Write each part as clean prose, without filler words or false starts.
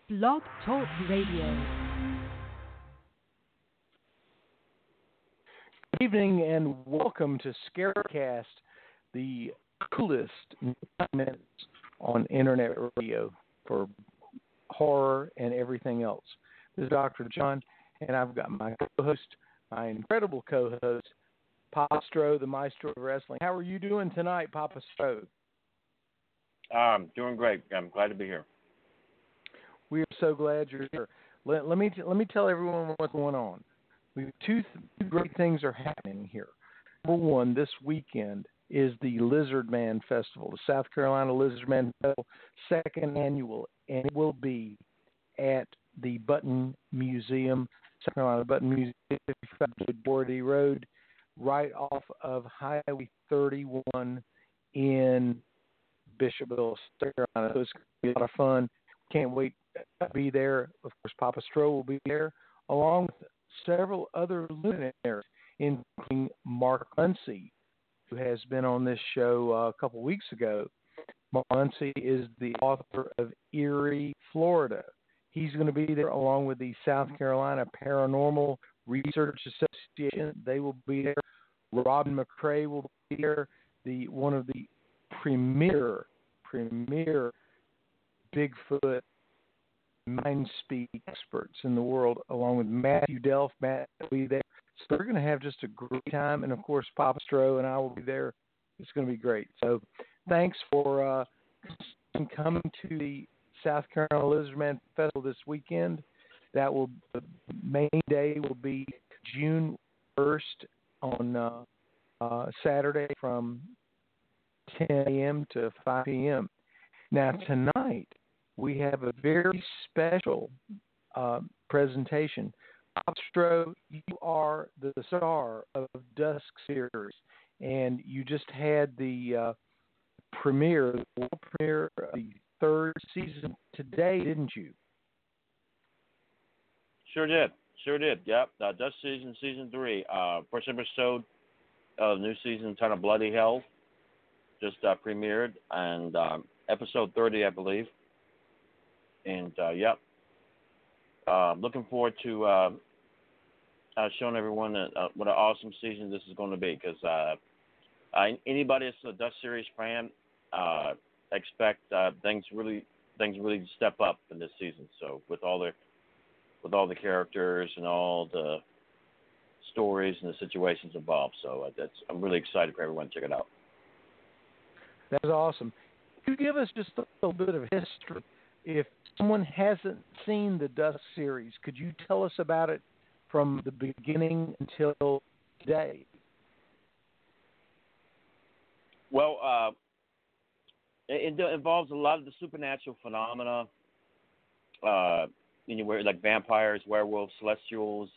Blog Talk Radio. Good evening and welcome to Scarecast, the coolest 9 minutes on internet radio for horror and everything else. This is Dr. John, and I've got my co-host, my incredible co-host, Papa Stro, the maestro of wrestling. How are you doing tonight, Papa Stro? I'm doing great. I'm glad to be here. We are so glad you're here. Let me tell everyone what's going on. Two great things are happening here. Number one, this weekend is the Lizard Man Festival, the South Carolina Lizard Man Festival, second annual, and it will be at the Button Museum, South Carolina Button Museum, 55 Doherty Road, right off of Highway 31 in Bishopville, South Carolina. So it's going to be a lot of fun. Can't wait to be there. Of course, Papa Stro will be there, along with several other luminaries, including Mark Muncy, who has been on this show a couple weeks ago. Mark Muncy is the author of Erie, Florida. He's going to be there along with the South Carolina Paranormal Research Association. They will be there. Robin McCrae will be there. One of the premier Bigfoot mind speak experts in the world, along with Matthew Delph. Matt will be there. So we're going to have just a great time, and of course Papa Stro and I will be there. It's going to be great. So thanks for coming to the South Carolina Lizardman Festival this weekend. The main day will be June 1st on Saturday from 10 a.m. to 5 p.m. Now tonight we have a very special presentation. Astro, you are the star of Dusk series, and you just had the world premiere of the third season today, didn't you? Sure did. Yep. Dusk season 3. First episode of the new season, Ton of Bloody Hell, just premiered, and episode 30, I believe. And yep. Looking forward to showing everyone what an awesome season this is going to be, because anybody that's a Dust Series fan expect things really to step up in this season. So with all the characters and all the stories and the situations involved, so I'm really excited for everyone to check it out. That's awesome. Could you give us just a little bit of history? If someone hasn't seen the Dusk series, could you tell us about it from the beginning until today? Well, it involves a lot of the supernatural phenomena, anywhere like vampires, werewolves, celestials,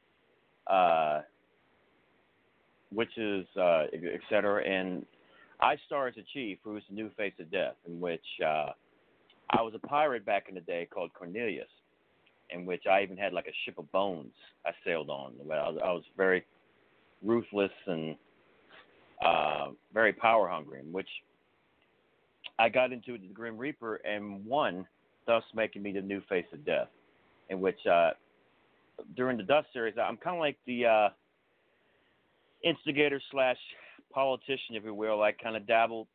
witches, etc. And I star as a chief who's the new face of death, in which I was a pirate back in the day called Cornelius, in which I even had like a ship of bones I sailed on. I was very ruthless and very power hungry, in which I got into the Grim Reaper and won, thus making me the new face of death. In which during the Dust series, I'm kind of like the instigator / politician, if you will. I kind of dabbled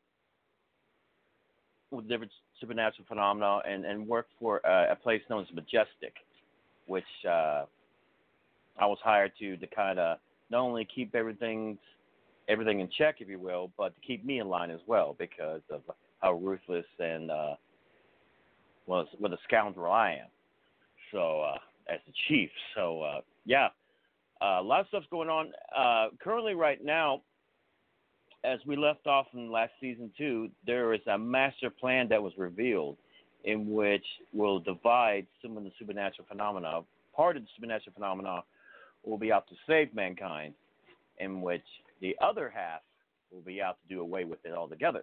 with different supernatural phenomena and worked for a place known as Majestic, which I was hired to kind of not only keep everything in check, if you will, but to keep me in line as well, because of how ruthless and what a scoundrel I am. So as the chief, so yeah, a lot of stuff's going on currently right now. As we left off in last season 2, there is a master plan that was revealed, in which will divide some of the supernatural phenomena. Part of the supernatural phenomena will be out to save mankind, in which the other half will be out to do away with it altogether.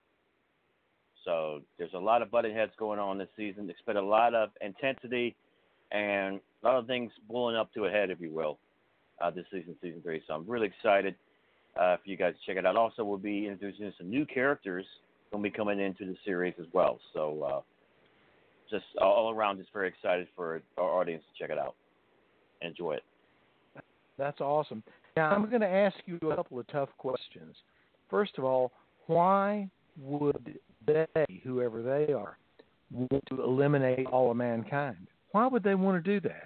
So there's a lot of button heads going on this season. Expect a lot of intensity and a lot of things blowing up to a head, if you will, this season 3. So I'm really excited for you guys to check it out. Also, we'll be introducing some new characters when we coming into the series as well. So just all around, just very excited for our audience to check it out and enjoy it. That's awesome. Now, I'm going to ask you a couple of tough questions. First of all, why would they, whoever they are, want to eliminate all of mankind? Why would they want to do that?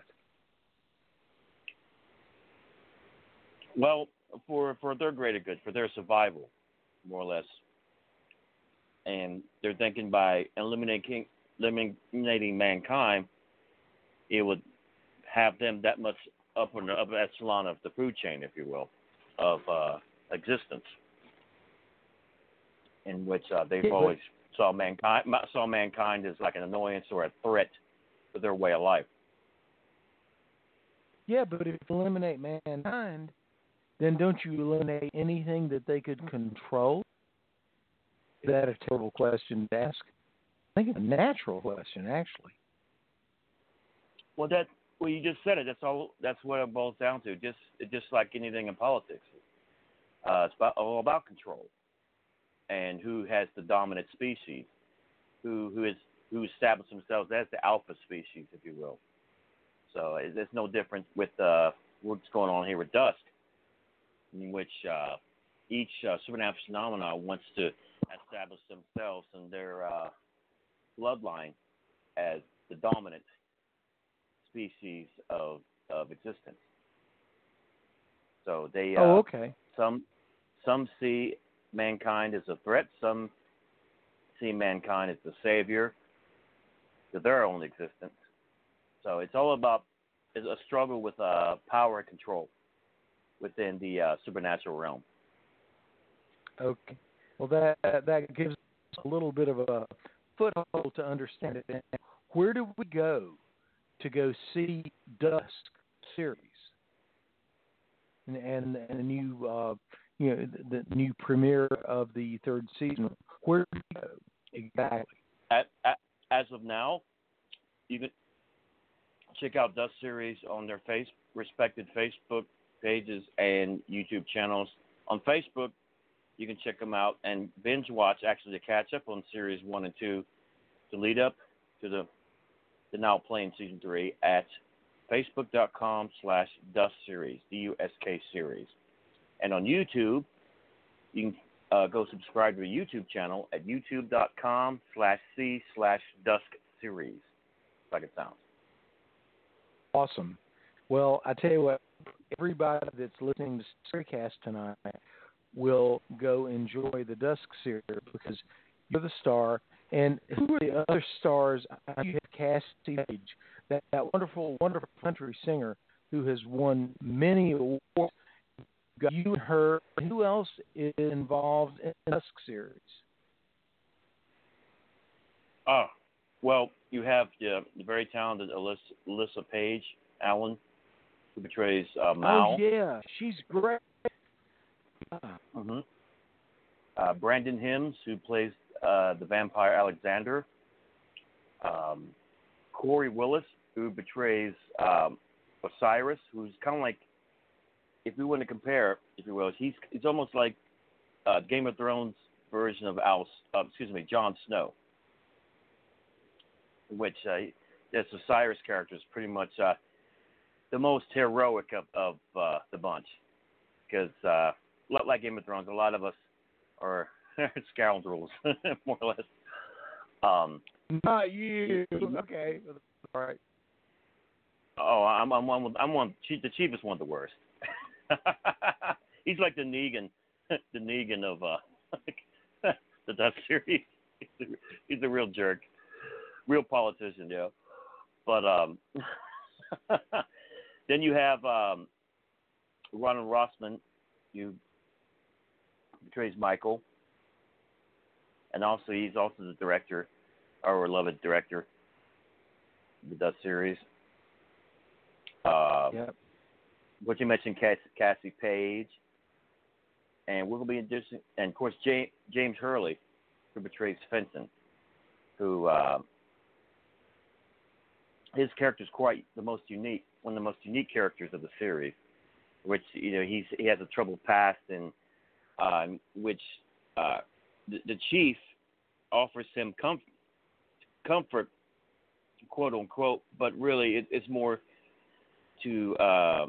Well, for their greater good, for their survival, more or less. And they're thinking by eliminating mankind, it would have them that much up in the upper echelon of the food chain, if you will, of existence, in which they've always saw mankind as like an annoyance or a threat to their way of life. Yeah, but if you eliminate mankind, then don't you eliminate anything that they could control? Is that a terrible question to ask? I think it's a natural question, actually. Well, you just said it. That's what it boils down to. Just like anything in politics, it's all about control and who has the dominant species, who established themselves as the alpha species, if you will. So there's no difference with what's going on here with Dusk, in which each supernatural phenomena wants to establish themselves and their bloodline as the dominant species of existence. So they okay. Some see mankind as a threat, some see mankind as the savior to their own existence. So it's all about a struggle with power and control within the supernatural realm. Okay. Well, that gives us a little bit of a foothold to understand it. Where do we go to see Dusk series and the new the new premiere of the third season? Where do we go exactly? As of now, you can check out Dusk series on their respected Facebook pages and YouTube channels. On Facebook, you can check them out and binge watch, actually, to catch up on series 1 and 2 to lead up to the now playing season 3 at facebook.com/Dusk-Series, DUSK series. And on YouTube, you can go subscribe to the YouTube channel at youtube.com/C/Dusk-Series, like it sounds. Awesome. Well, I tell you what, everybody that's listening to Storycast tonight will go enjoy the Dusk series because you're the star. And who are the other stars? You have Cassie Page, that wonderful, wonderful country singer who has won many awards. Got you and her. Who else is involved in the Dusk series? Oh, well, you have the very talented Alyssa Page Allen, who portrays Mal. Oh, yeah. She's great. Mm-hmm. Brandon Hims, who plays the vampire Alexander. Corey Willis, who betrays Osiris, who's kind of like, if we want to compare, if you will, he's almost like Game of Thrones version of Jon Snow, which this Osiris character is pretty much the most heroic of the bunch, because like Game of Thrones, a lot of us are scoundrels, more or less. Not you. Okay. All right. Oh, I'm the chief is one of the worst. He's like the Negan of the Dusk series. He's a real jerk, real politician, yeah. But then you have Ronald Rossman, who portrays Michael, and he's also the director, our beloved director, of the Dusk series. Yep. What you mentioned, Cassie Page, and we're going to be introducing, and of course James Hurley, who portrays Fenton, who his character is quite one of the most unique characters of the series, which he has a troubled past, and which the chief offers him comfort quote unquote, but really it's more to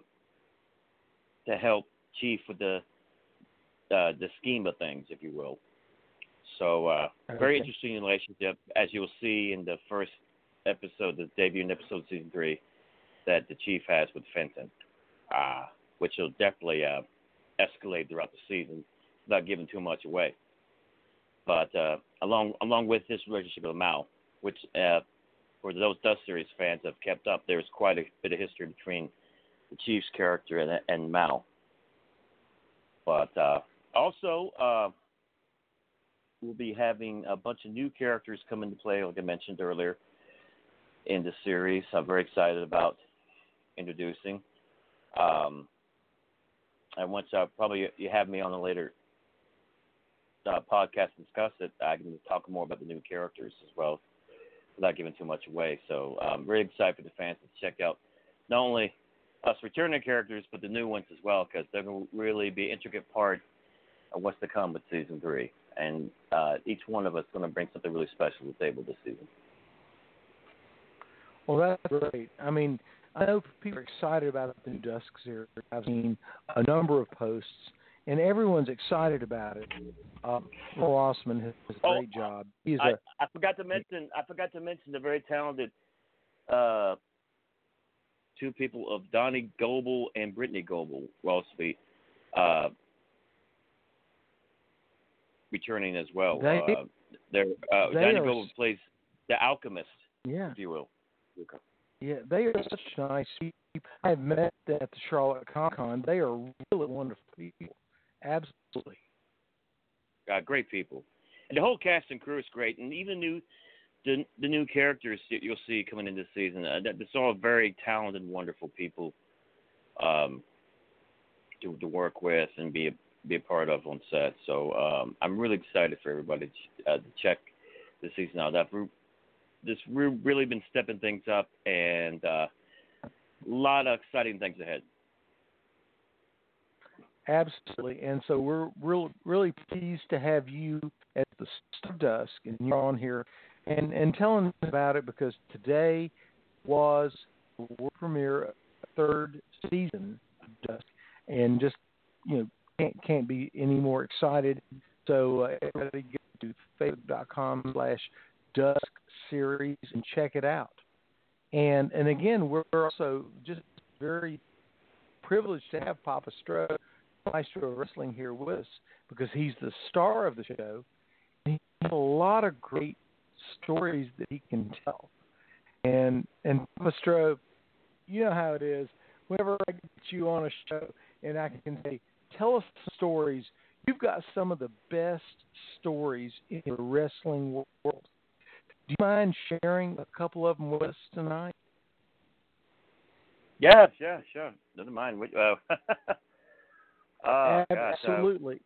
help Chief with the scheme of things, if you will. So very interesting relationship, as you'll see in the first episode, the debut episode of season 3, that the Chief has with Fenton, which will definitely escalate throughout the season without giving too much away. But along with this relationship with Mal, which for those Dust series fans have kept up, there's quite a bit of history between the Chief's character and Mal. But also, we'll be having a bunch of new characters come into play, like I mentioned earlier, in the series. I'm very excited about introducing. And once probably you have me on a later podcast to discuss it, I can talk more about the new characters as well without giving too much away. So I'm very excited for the fans to check out not only us returning characters, but the new ones as well, because they're going to really be an intricate part of what's to come with season 3. And each one of us is going to bring something really special to the table this season. Well, that's great. I mean, I know people are excited about the new Dusk series. I've seen a number of posts, and everyone's excited about it. Paul Osman has a great job. I forgot to mention the very talented two people of Donnie Goebel and Brittany Goebel will also be returning as well. Donnie Goebel plays the alchemist, if you will. Okay. Yeah, they are such nice people. I've met them at the Charlotte Con. They are really wonderful people. Absolutely. Great people. And the whole cast and crew is great. And even the new characters that you'll see coming in this season, it's all very talented, wonderful people to work with and be a part of on set. So I'm really excited for everybody to check this season out. This really been stepping things up, and a lot of exciting things ahead. Absolutely, and so we're really pleased to have you at the Stardust, and you're on here and telling us about it, because today was the world premiere of the 3rd season of Dusk, and just can't be any more excited. So everybody go to facebook.com/Dusk series and check it out. And again, we're also just very privileged to have Papa Stro, Maestro of Wrestling, here with us, because he's the star of the show. He has a lot of great stories that he can tell. And Papa Stro, you know how it is. Whenever I get you on a show and I can say, tell us stories, you've got some of the best stories in the wrestling world. Do you mind sharing a couple of them with us tonight? Yeah, sure. Doesn't mind. Absolutely.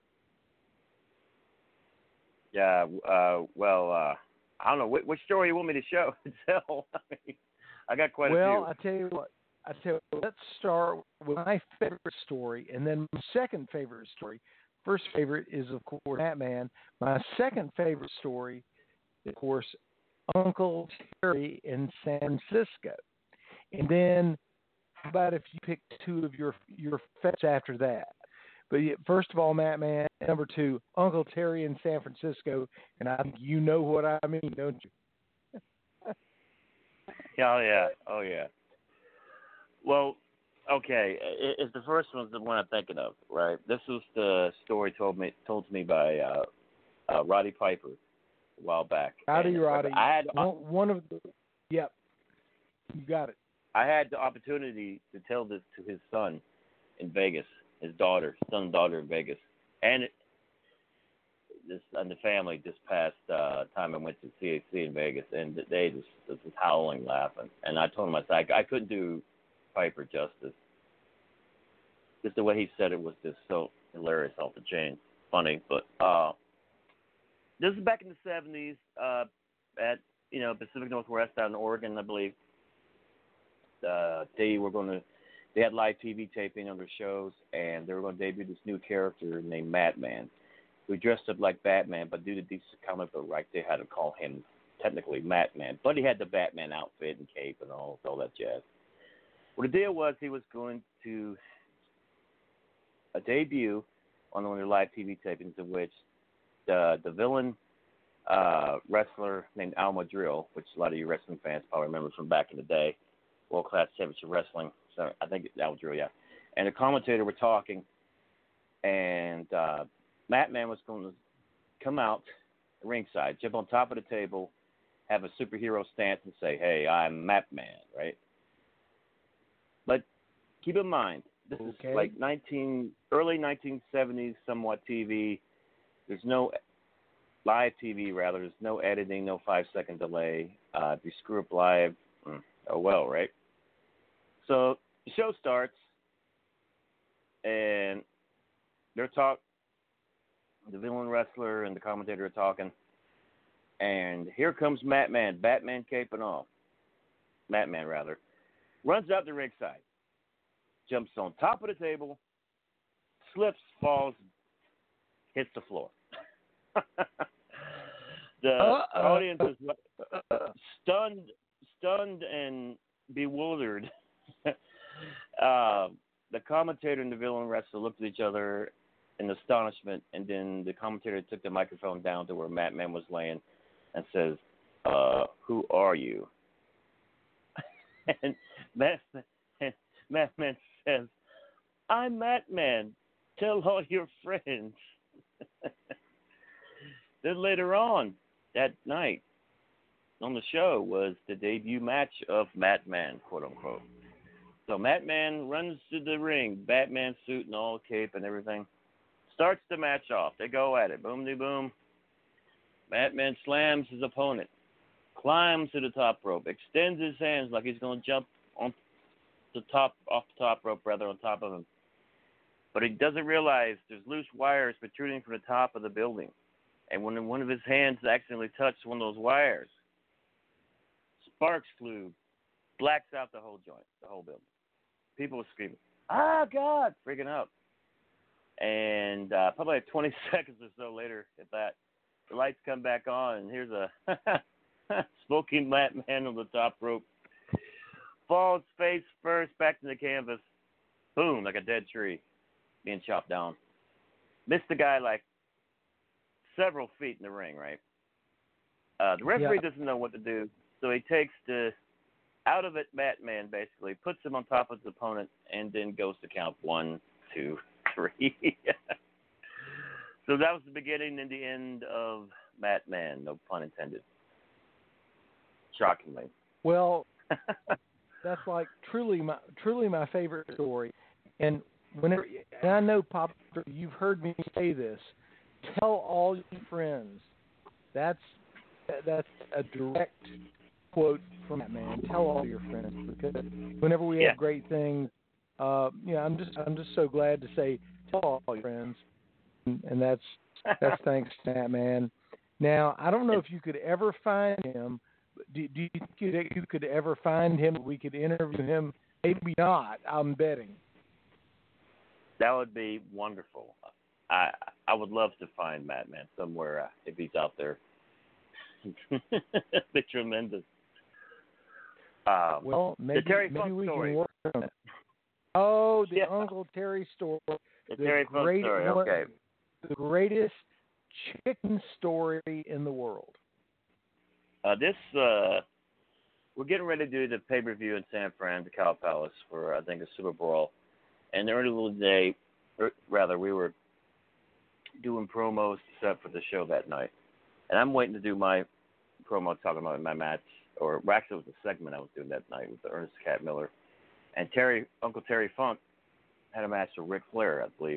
I don't know. Which story you want me to tell? I got quite a few. Well, I tell you what. Let's start with my favorite story, and then my second favorite story. First favorite is, of course, Batman. My second favorite story, of course, Uncle Terry in San Francisco. And then, how about if you pick two of your favorites after that? But first of all, Batman. Number 2, Uncle Terry in San Francisco. And I think you know what I mean, don't you? Oh, yeah. Well, okay. It's the first one's the one I'm thinking of, right? This was the story told to me by Roddy Piper a while back. Roddy. I had one of the. Yep. You got it. I had the opportunity to tell this to his son in Vegas, his son and daughter in Vegas, and the family this past time I went to CAC in Vegas, and they just was howling, laughing. And I told him, I said, I couldn't do Piper justice. Just the way he said it was just so hilarious, off the chain, funny. But this is back in the 70s at Pacific Northwest out in Oregon, I believe. They had live TV taping on their shows, and they were going to debut this new character named Madman, who dressed up like Batman, but due to DC comic book right, they had to call him technically Matman, but he had the Batman outfit and cape and all that jazz. Well, the deal was he was going to a debut on one of their live TV tapings, in which the villain wrestler named Al Madril, which a lot of you wrestling fans probably remember from back in the day, World Class Championship Wrestling. So I think it's Al Madril, yeah. And the commentator were talking, and Matman was going to come out ringside, jump on top of the table, have a superhero stance, and say, "Hey, I'm Matman," right? But keep in mind, this is like early 1970s, somewhat TV. There's no live TV, rather. There's no editing, no 5-second delay. If you screw up live, oh well, right? So the show starts, and the villain wrestler and the commentator are talking, and here comes Matman, Batman cape and all. Matman, rather, runs out the ringside, jumps on top of the table, slips, falls, hits the floor. The audience is stunned and bewildered. The commentator and the villain wrestler looked at each other in astonishment, and then the commentator took the microphone down to where Matman was laying and says, "Who are you?" And Matman says, "I'm Matman. Tell all your friends." Then later on that night on the show was the debut match of Matman, quote unquote. So Matman runs to the ring, Batman suit and all, cape and everything. Starts the match off. They go at it. Boom de boom. Matman slams his opponent, climbs to the top rope, extends his hands like he's going to jump off the top rope, on top of him. But he doesn't realize there's loose wires protruding from the top of the building. And when one of his hands accidentally touched one of those wires, sparks flew, blacks out the whole joint, the whole building. People were screaming, "Ah, God!" freaking out. And probably like 20 seconds or so later, at that, the lights come back on, and here's a smoking Matman on the top rope. Falls face first back to the canvas. Boom, like a dead tree being chopped down. Missed the guy like several feet in the ring, right? The referee doesn't know what to do, so he takes the out of it Batman, basically, puts him on top of his opponent, and then goes to count 1, 2, 3. So that was the beginning and the end of Matman, no pun intended. Shockingly. Well, that's like truly my favorite story. And I know, Pop, you've heard me say this. Tell all your friends. That's a direct quote from Batman. Tell all your friends, because whenever we have great things, I'm just so glad to say tell all your friends, and that's thanks to Batman. Now, I don't know if you could ever find him. Do you think you could ever find him? We could interview him. Maybe not. I'm betting. That would be wonderful. I would love to find Matman somewhere if he's out there. It'd be tremendous. Well, maybe we story. can work on it. Oh, the Uncle Terry story. The Terry Funk story, okay. The greatest chicken story in the world. We're getting ready to do the pay-per-view in San Fran, the Cow Palace, for, I think, a Super Bowl. And earlier today, we were doing promos set for the show that night. And I'm waiting to do my promo talking about my match, or actually it was a segment I was doing that night with the Ernest Cat Miller. And Uncle Terry Funk had a match with Ric Flair, I believe.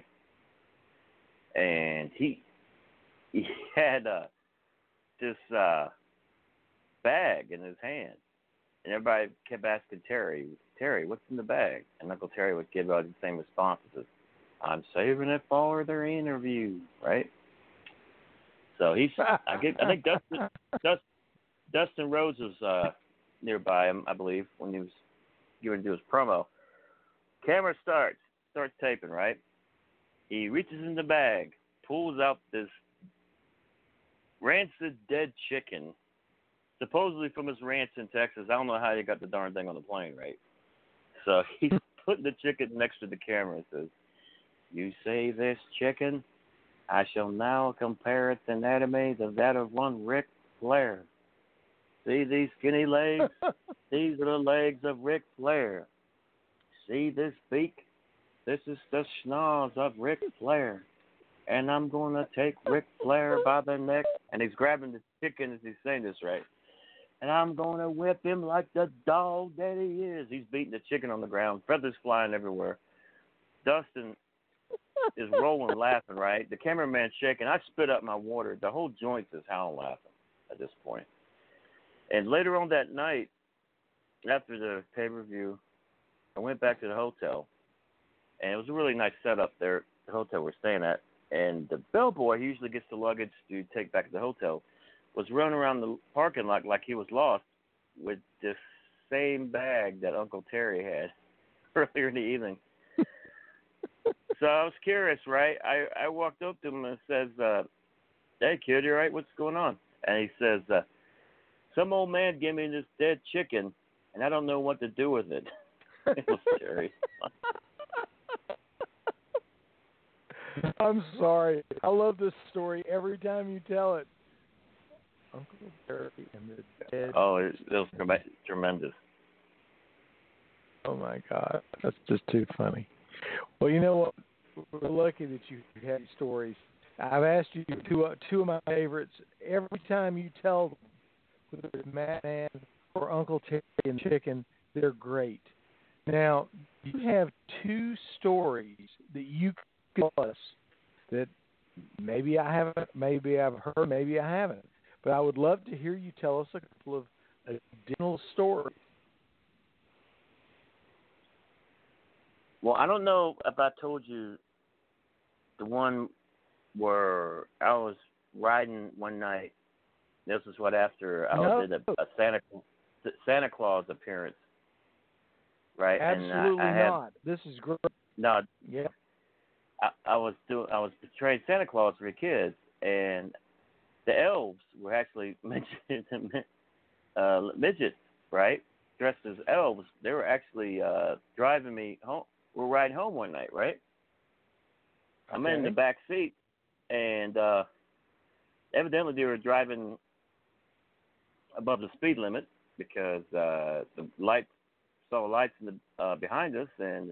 And he had this bag in his hand. And everybody kept asking Terry, what's in the bag? And Uncle Terry would give out the same responses. I'm saving it for their interview, right? So I think Dustin Rhodes was nearby him, I believe, when he was going to do his promo. Camera starts taping, right? He reaches in the bag, pulls out this rancid dead chicken, supposedly from his ranch in Texas. I don't know how he got the darn thing on the plane, right? So he's putting the chicken next to the camera and says, "You say this chicken? I shall now compare its anatomy to that of one Ric Flair. See these skinny legs? These are the legs of Ric Flair. See this beak? This is the schnoz of Ric Flair. And I'm going to take Ric Flair by the neck." And he's grabbing the chicken as he's saying this, right? "And I'm going to whip him like the dog that he is." He's beating the chicken on the ground, feathers flying everywhere. Dustin is rolling laughing, right? The cameraman's shaking. I spit up my water. The whole joint is howling laughing at this point. And later on that night, after the pay-per-view, I went back to the hotel. And it was a really nice setup there, the hotel we're staying at. And the bellboy, who usually gets the luggage to take back to the hotel, was running around the parking lot like he was lost with this same bag that Uncle Terry had earlier in the evening. So I was curious, right? I walked up to him and says, "Hey, kid, you all right? What's going on?" And he says, "Some old man gave me this dead chicken, and I don't know what to do with it." It was Terry. I'm sorry. I love this story every time you tell it. Uncle Terry and the dead. Oh, it was tremendous. Oh, my God. That's just too funny. Well, you know what? We're lucky that you have these stories. I've asked you two of my favorites. Every time you tell them, whether it's Madman or Uncle Terry and Chicken, they're great. Now, you have two stories that you can tell us that maybe I haven't, maybe I've heard, maybe I haven't. But I would love to hear you tell us a couple of additional stories. Well, I don't know if I told you the one where I was riding one night. This is what after I did a Santa Claus appearance, right? Absolutely and I not. This is great. No, yeah. I was portraying Santa Claus for the kids, and the elves were actually midgets, right? Dressed as elves. They were actually driving me home. We're riding home one night, right? Okay. I'm in the back seat, and evidently they were driving above the speed limit because the lights saw lights in the behind us, and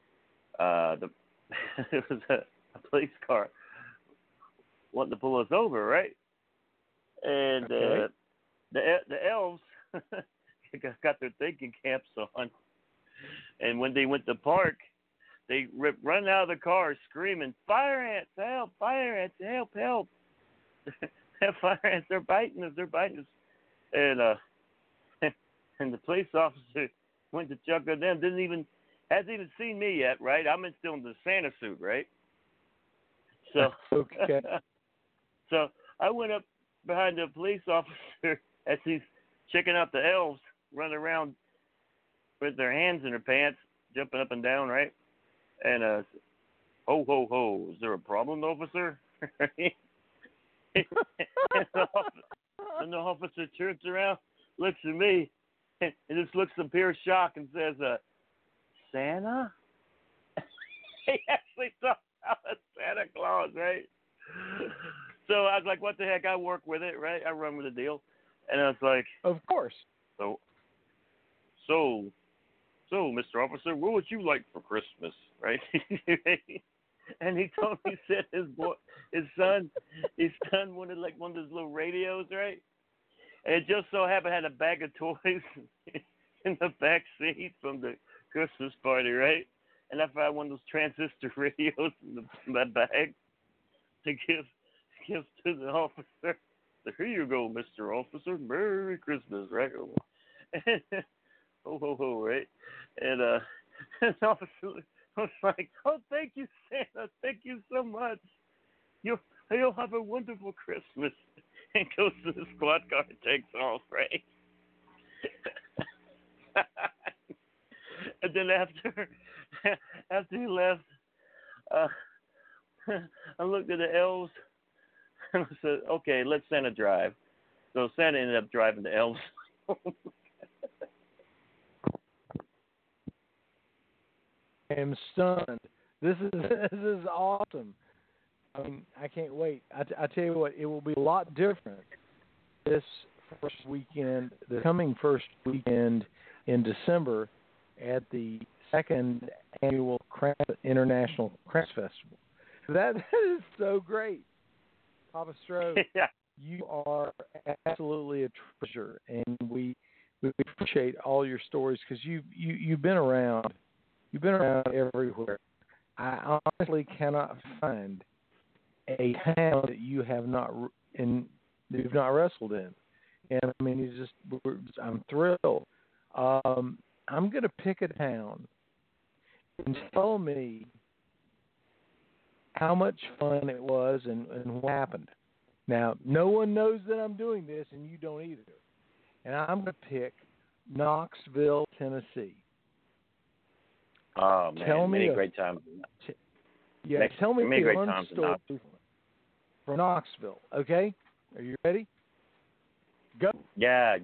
there was a police car wanting to pull us over, right? And the elves got their thinking caps on, and when they went to park, they run out of the car screaming, "Fire ants, help! Fire ants, help, help!" Fire ants, they're biting us, and and the police officer went to chuck at them. Hasn't even seen me yet, right? I'm still in the Santa suit, right? So okay. So I went up behind the police officer as he's checking out the elves running around with their hands in their pants, jumping up and down, right? And ho ho ho, is there a problem, officer? and the officer turns around, looks at me, and just looks in pure shock and says, "Santa?" He actually thought I was Santa Claus, right? So I was like, what the heck? I work with it, right? I run with the deal. And I was like, of course. So, Mr. Officer, what would you like for Christmas, right? And he told me, he said his son wanted like one of those little radios, right? And it just so happened had a bag of toys in the back seat from the Christmas party, right? And I found one of those transistor radios in my bag to give to the officer. So here you go, Mr. Officer. Merry Christmas, right? Ho, ho, ho, right? And the officer was like, "Oh, thank you, Santa. Thank you so much. You'll have a wonderful Christmas." And goes to the squad car and takes off, right? And then after he left, I looked at the elves and I said, "Okay, let Santa drive." So Santa ended up driving the elves. I am stunned. This is awesome. I mean, I can't wait. I tell you what, it will be a lot different this first weekend, the coming first weekend in December at the second annual International Crafts Festival. That is so great. Papa Strode, Yeah. you are absolutely a treasure, and we appreciate all your stories because you've been around. You've been around everywhere. I honestly cannot find a town that you have not that you've not wrestled in, and I mean, I'm thrilled. I'm going to pick a town and tell me how much fun it was and what happened. Now, no one knows that I'm doing this, and you don't either. And I'm going to pick Knoxville, Tennessee. Oh man, tell me many great times. Tell me many great one times story for Knoxville. Okay, are you ready? Go. Yeah.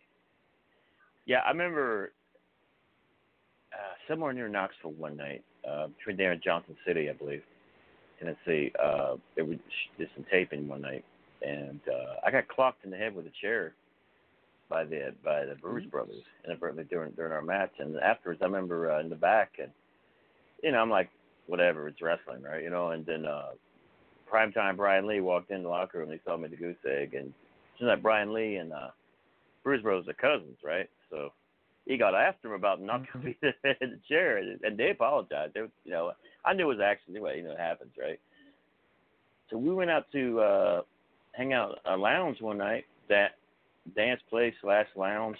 I remember somewhere near Knoxville one night, between there and Johnson City, I believe, Tennessee. It was did some taping one night, and I got clocked in the head with a chair by the Bruise Brothers inadvertently during our match. And afterwards, I remember in the back, and I'm like, whatever, it's wrestling, right? And then primetime Brian Lee walked in the locker room. And he saw me at the Goose Egg, and seems like Brian Lee and Bruise Brothers are cousins, right? So he got after him about knocking me in the chair, and they apologized. They, I knew it was action anyway. It happens, right? So we went out to hang out a lounge one night, that dance place / lounge.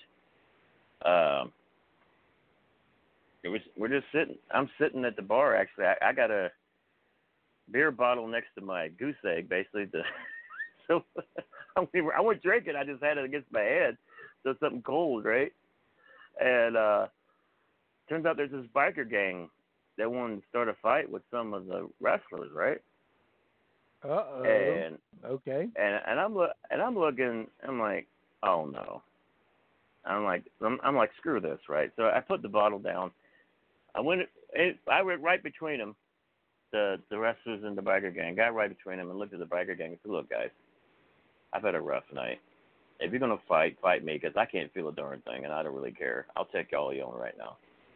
We're just sitting. I'm sitting at the bar. Actually, I got a beer bottle next to my Goose Egg, basically. So I wasn't drinking. I just had it against my head, so something cold, right? And turns out there's this biker gang that wanted to start a fight with some of the wrestlers, right? Uh-oh. And okay. And I'm looking. I'm like, oh no. I'm like, screw this, right? So I put the bottle down. I went right between them, the wrestlers and the biker gang. Got right between them and looked at the biker gang and said, look, guys, I've had a rough night. If you're gonna fight me, because I can't feel a darn thing, and I don't really care. I'll take all you on right now.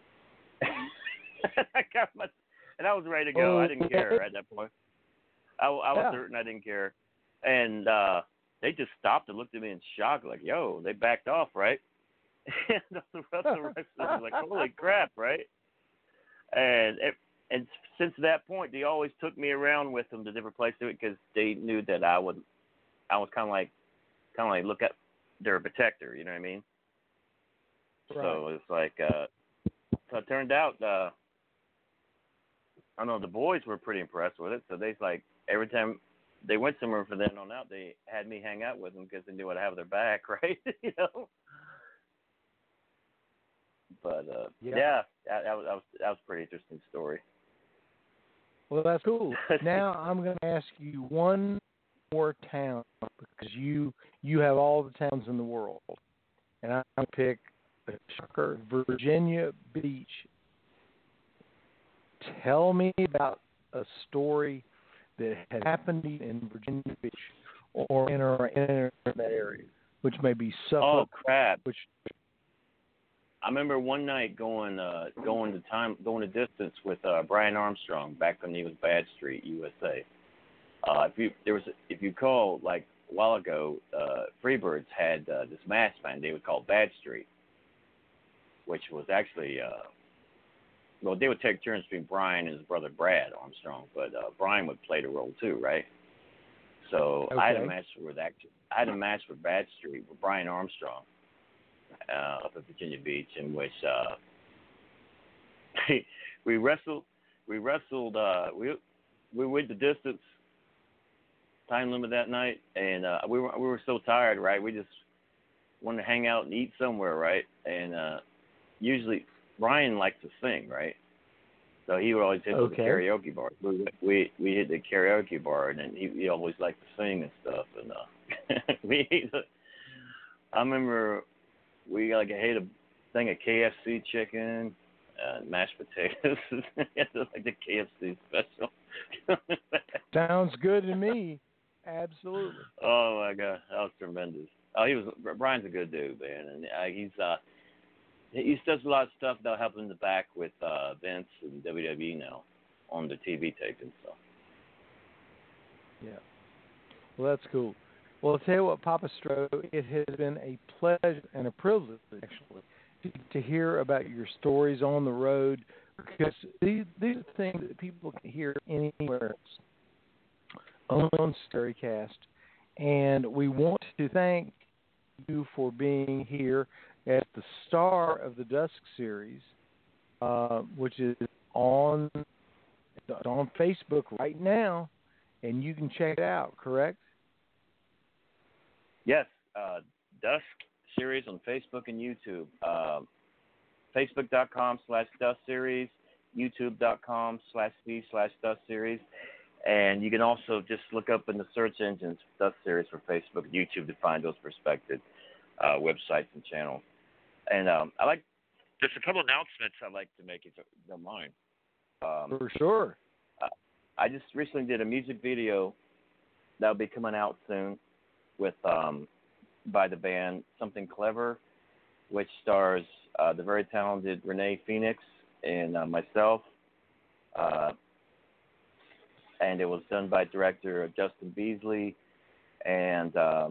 And I was ready to go. I didn't care at that point. I was certain I didn't care, and they just stopped and looked at me in shock, like, "Yo!" They backed off, right? And the rest of the wrestlers was like, "Holy crap!" Right? And since that point, they always took me around with them to different places because they knew that I was kind of like look at their protector. You know what I mean? Right. So it's like, so it turned out, I don't know, the boys were pretty impressed with it. So they like every time they went somewhere from then on out, they had me hang out with them because they knew I'd have their back, right? But that was a pretty interesting story. Well, that's cool. Now I'm going to ask you one more town because you have all the towns in the world, and I'm going to pick a shocker, Virginia Beach. Tell me about a story that had happened in Virginia Beach or in that area, which may be Suffolk. Oh crap! I remember one night going the distance with Brian Armstrong back when he was Bad Street USA. If you call like a while ago, Freebirds had this mass band they would call Bad Street, which was actually they would take turns between Brian and his brother Brad Armstrong, but Brian would play the role too, right? So okay. I had a match with Bad Street with Brian Armstrong up at Virginia Beach, in which we wrestled. We went the distance, time limit that night, and we were so tired, right? We just wanted to hang out and eat somewhere, right? And usually Brian liked to sing, right? So he would always hit the karaoke bar. We hit the karaoke bar, and then he always liked to sing and stuff. And I remember we like ate a thing of KFC chicken, mashed potatoes. It was like the KFC special. Sounds good to me. Absolutely. Oh my god, that was tremendous. Oh, Brian's a good dude, man, and he does a lot of stuff that'll help in the back with Vince and WWE now on the TV taping. So. Yeah. Well, that's cool. Well, I'll tell you what, Papa Stro, it has been a pleasure and a privilege, actually, to hear about your stories on the road, because these are things that people can hear anywhere else on ScaryCast. And we want to thank you for being here as the star of the Dusk series, which is on Facebook right now, and you can check it out, correct? Yes, Dusk series on Facebook and YouTube. Facebook.com/Dusk series, YouTube.com/C/Dusk series, and you can also just look up in the search engines Dusk series for Facebook and YouTube to find those respected websites and channels. And I like there's a couple announcements I'd like to make if you don't mind. For sure. I just recently did a music video that'll be coming out soon with by the band Something Clever, which stars the very talented Renee Phoenix and myself. And it was done by director Justin Beasley, and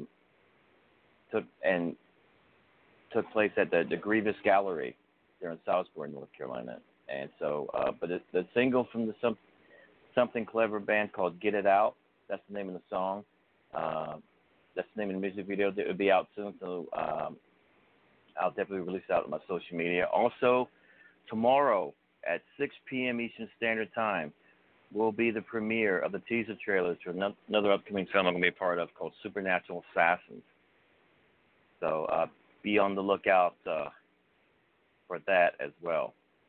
took place at the Grievous Gallery there in Salisbury, North Carolina. And so, but the single from the Something Clever band called "Get It Out." That's the name of the song. That's the name of the music video. It will be out soon, so I'll definitely release it out on my social media. Also, tomorrow at 6 p.m. Eastern Standard Time will be the premiere of the teaser trailers for another upcoming film I'm going to be a part of called Supernatural Assassins. So be on the lookout for that as well.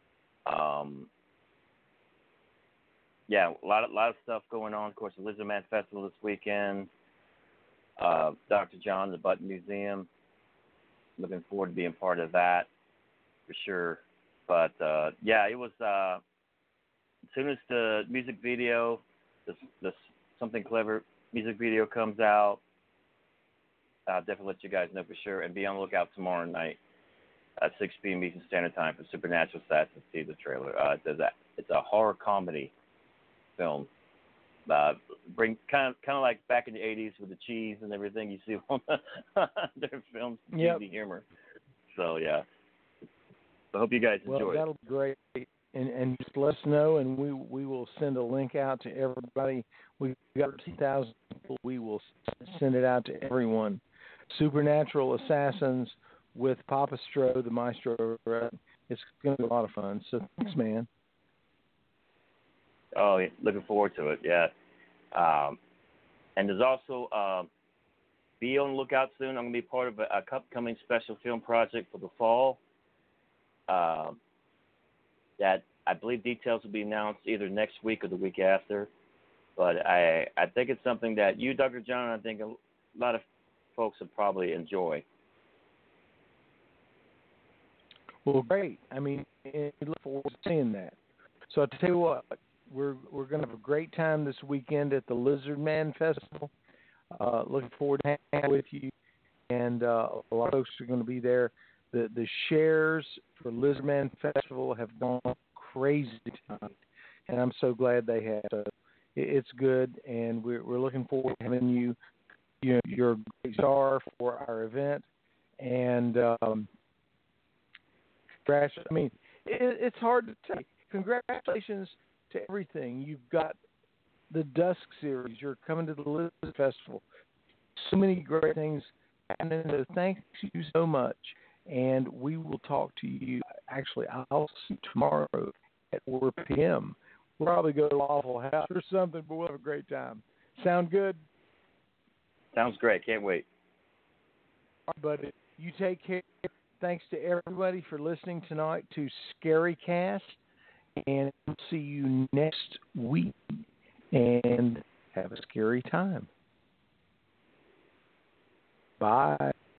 Yeah, a lot of stuff going on. Of course, the Lizard Man Festival this weekend. Dr. John, the Button Museum. Looking forward to being part of that for sure. But yeah, it was as soon as the music video, the Something Clever music video comes out, I'll definitely let you guys know for sure. And be on the lookout tomorrow night at 6 p.m. Eastern Standard Time for Supernatural Assassins. See the trailer. It's a horror comedy film. Bring kind of like back in the 80s with the cheese and everything you see on their films, yep. Cheesy humor. So yeah, I hope you guys enjoy it. That'll be great, and just let us know, and we will send a link out to everybody. We've got 2,000 people. We will send it out to everyone. Supernatural Assassins with Papa Stro, the maestro. It's going to be a lot of fun. So thanks, man. Oh, looking forward to it, yeah. And there's also, be on the lookout soon. I'm going to be part of a upcoming special film project for the fall. That I believe details will be announced either next week or the week after. But I think it's something that you, Dr. John, I think a lot of folks will probably enjoy. Well, great. I mean, we look forward to seeing that. So I'll tell you what. We're going to have a great time this weekend at the Lizard Man Festival. Looking forward to hanging out with you, and a lot of folks are going to be there. The shares for Lizard Man Festival have gone crazy tonight, and I'm so glad they have. So it's good, and we're looking forward to having you. You're a great star for our event, and it's hard to say. Congratulations to everything. You've got the Dusk series. You're coming to the Lizard Festival. So many great things happening. So thank you so much. And we will talk to you. Actually, I'll see you tomorrow at 4 p.m. We'll probably go to Waffle House or something, but we'll have a great time. Sound good? Sounds great. Can't wait. All right, buddy. You take care. Thanks to everybody for listening tonight to ScaryCast. And we'll see you next week. And have a scary time. Bye.